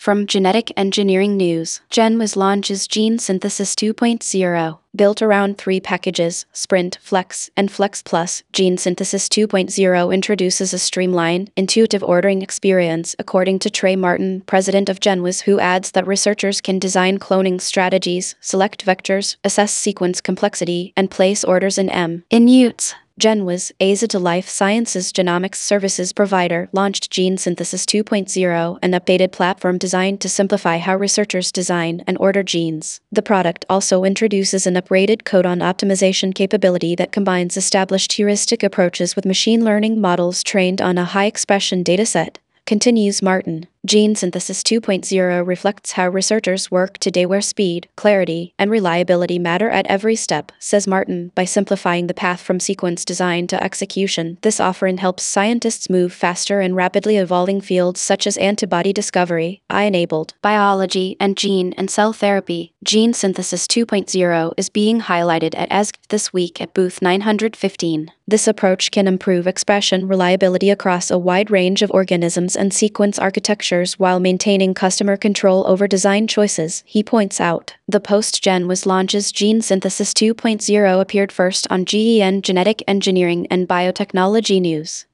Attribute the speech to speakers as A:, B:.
A: From Genetic Engineering News, GenWis launches Gene Synthesis 2.0. Built around three packages, Sprint, Flex, and Flex Plus, Gene Synthesis 2.0 introduces a streamlined, intuitive ordering experience, according to Trey Martin, president of GenWis, who adds that researchers can design cloning strategies, select vectors, assess sequence complexity, and place orders in minutes. GenWis, Azenta Life Sciences genomics services provider, launched Gene Synthesis 2.0, an updated platform designed to simplify how researchers design and order genes. The product also introduces an upgraded codon optimization capability that combines established heuristic approaches with machine learning models trained on a high-expression dataset. Continues Martin. Gene Synthesis 2.0 reflects how researchers work today, where speed, clarity, and reliability matter at every step, says Martin. By simplifying the path from sequence design to execution, this offering helps scientists move faster in rapidly evolving fields such as antibody discovery, AI-enabled biology, and gene and cell therapy. Gene Synthesis 2.0 is being highlighted at ESC this week at booth 915. This approach can improve expression reliability across a wide range of organisms and sequence architectures while maintaining customer control over design choices, he points out. The post-GenWis launches Gene Synthesis 2.0 appeared first on GEN Genetic Engineering and Biotechnology News.